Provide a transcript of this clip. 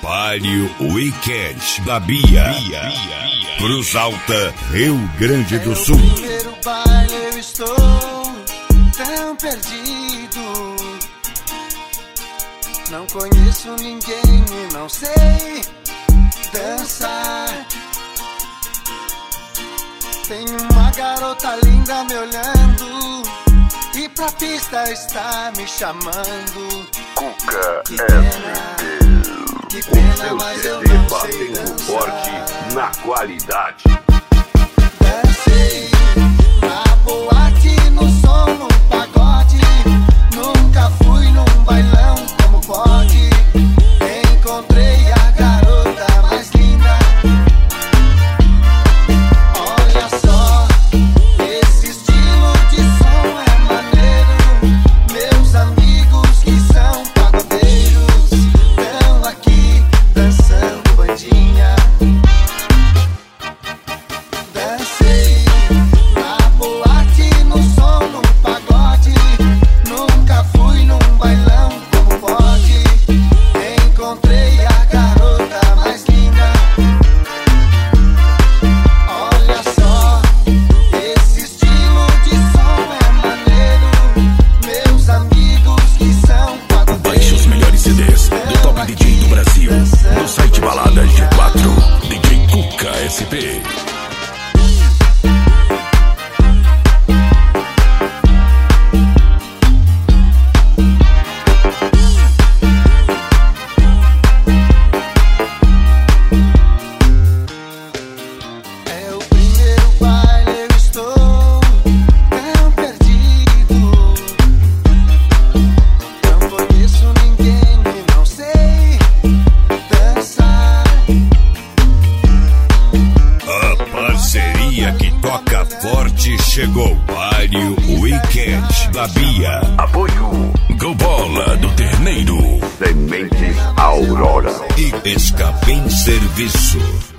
Baile Weekend da Bia. Cruz Alta, Rio Grande do Sul. No primeiro baile eu estou tão perdido. Não conheço ninguém e não sei dançar. Tem uma garota linda me olhando e pra pista está me chamando. Cuca Que pena, que pena, o mas seu eu CD não sei batendo dançar. forte na qualidade. Dancei na boate, no som, no pagode. Nunca fui num bailão, como pode? Encontrei a garota mais linda. Olha só, esse estilo de som é maneiro. Meus amigos que são pagodeiros estão aqui dançando bandinha. Dancei na boate, no som, no pagode. Nunca fui num bailão, como pode? Encontrei a garota mais linda. Olha só, esse estilo de som é maneiro. Meus amigos que são pagodeiros. Baixe os melhores CDs do Top DJ do Brasil no site Baladas G4. DJ Cuca SP. É o primeiro baile, eu estou tão perdido. Não conheço ninguém e não sei dançar. A parceria que toca forte chegou. Baile Weekend da Bia. Apoio Go Bola do Terneiro Sementes Aurora. e Escapim Serviço.